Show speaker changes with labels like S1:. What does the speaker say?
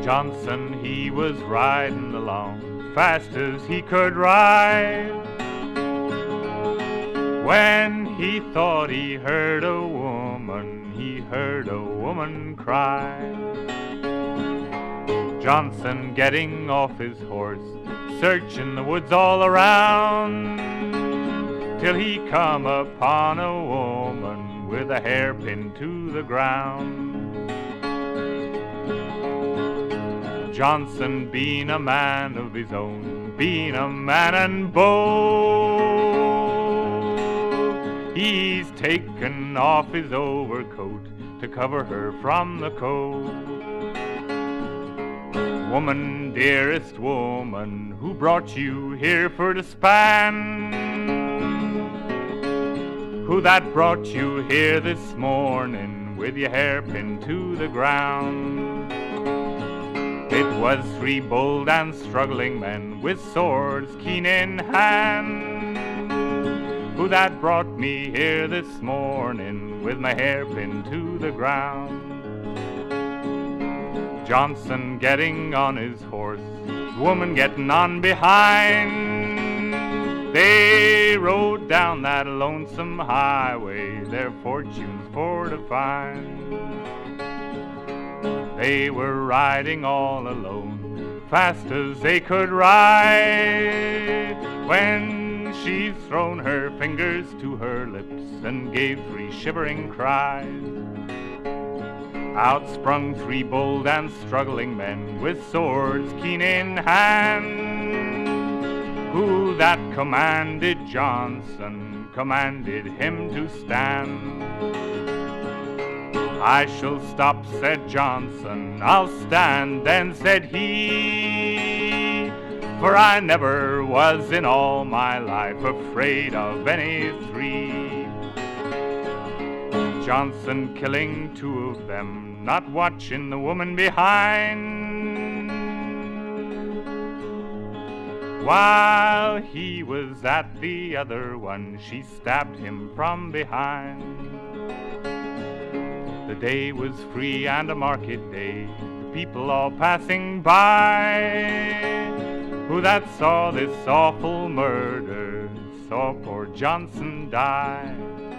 S1: Johnson, he was riding along fast as he could ride, when he thought he heard a woman cry. Johnson, getting off his horse, searching the woods all around, till he come upon a woman with a hairpin to the ground. Johnson, being a man of his own, being a man and bold, he's taken off his overcoat to cover her from the cold. Woman, dearest woman, who brought you here for to span? Who that brought you here this morning with your hairpin to the ground? It was 3 bold and struggling men with swords keen in hand, who that brought me here this morning with my hairpin to the ground. Johnson getting on his horse, woman getting on behind, they rode down that lonesome highway, their fortunes for to find. They were riding all alone, fast as they could ride, when she's thrown her fingers to her lips and gave 3 shivering cries. Out sprung 3 bold and struggling men with swords keen in hand, who that commanded Johnson, commanded him to stand. I shall stop, said Johnson, I'll stand, then said he, for I never was in all my life afraid of any 3. Johnson killing 2 of them, not watching the woman behind, while he was at the other one, she stabbed him from behind. The day was free and a market day, the people all passing by, who that saw this awful murder saw poor Johnson die.